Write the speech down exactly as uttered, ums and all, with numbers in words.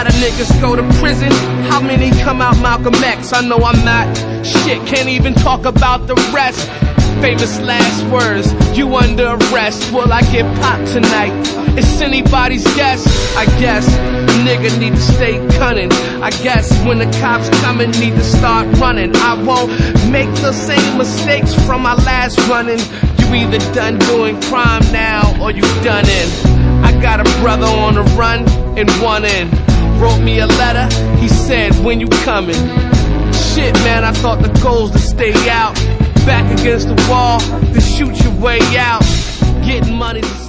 lot of niggas go to prison. How many come out Malcolm X? I know I'm not shit, can't even talk about the rest. Famous last words, you under arrest. Will I get popped tonight? It's anybody's guess. I guess a nigga need to stay cunning. I guess when the cops coming, need to start running. I won't make the same mistakes from my last running. You either done doing crime now or you done in. I got a brother on the run and one in. Wrote me a letter, he said, when you coming? Shit, man, I thought the goal's to stay out. Back against the wall, to shoot your way out. Getting money to